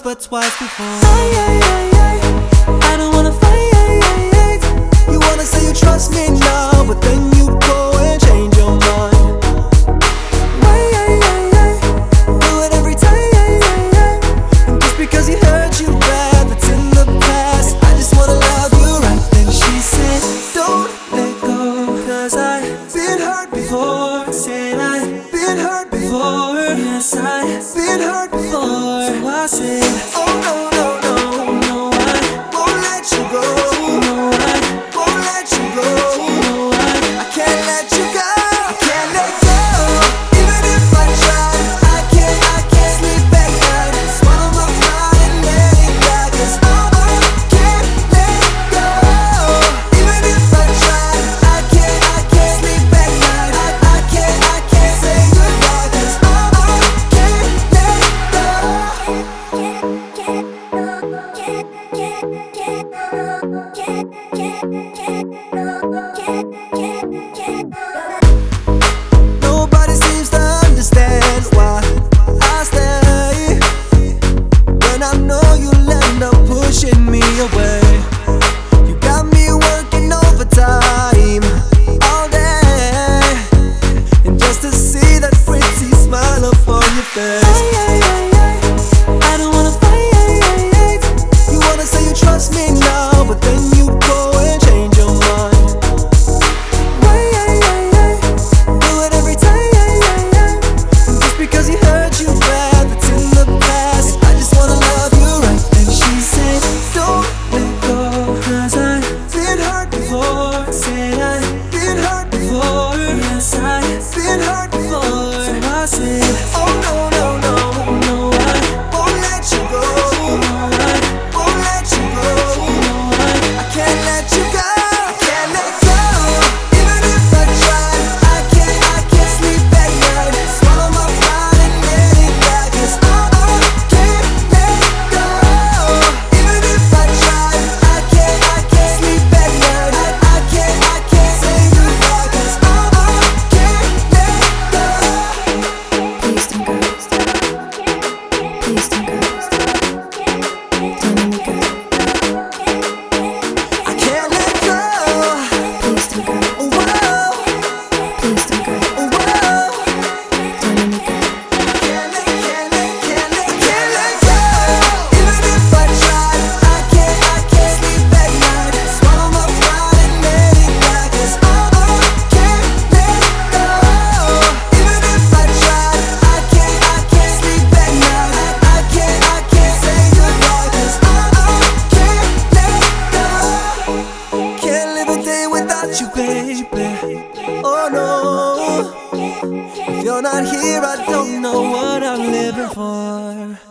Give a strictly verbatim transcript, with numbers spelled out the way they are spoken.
but twice before. Ay, ay, ay, ay. I don't wanna fight. You wanna say you trust me now, but then you go and change your mind. Ay, ay, ay, ay. Do it every time. And just because he hurt you bad, that's in the past. I just wanna love you right. Then she said, don't let go, cause I've been hurt before. Said I've been hurt before. Yes, I've been hurt before. So I said, oh no, no, no, no, I won't let you go. No, I won't let you go. No, I, I can't let you go. I can't let go. Even if I try, I can't, I can't sleep at night. Swallow my pride and let it die, cause I, I can't let go. Even if I try, I can't, I can't sleep at night. I, I can't, I can't say goodbye, cause I, I can't let go. Nobody seems to understand why I stay when I know you'll end up pushing me away. You got me working overtime all day, and just to see that pretty smile upon your face. Ay, ay, ay, ay. I don't wanna fight. You wanna say you trust me now, but then you go and change your mind. Ay, ay, ay, ay. Do it every time. And just because he hurt you bad, that's in the past. I just wanna love you right. And she said, don't let go, cause I've been hurt before. Said I've been hurt before. Yes, I've been hurt before. So I said, oh no, no, no, no, I won't let you go. No, I won't let you go. No, I, I can't let you go. I can't let go. Even if I try, I can't, I can't sleep at night. Swallow my pride and let it die, cause I, I can't let go. Even if I try, I can't, I can't sleep at night. I, I can't, I can't say goodbye, cause I, I can't let go. Please don't go. Please don't go. Don't let me go. I can't let go. Please don't go. Oh, whoa. Please don't go. Oh, whoa. Don't let me go. Can't let, can't let, can't let, can't let go. Even if I try, I can't, I can't sleep at night. Swallow my pride and let it die, cause I, I can't let go. Even if I try, I can't, I can't sleep at night. I, I can't, I can't say goodbye, cause I, I can't let go. Can't live a day without you, baby. Oh no. If you're not here, I don't know what I'm living for.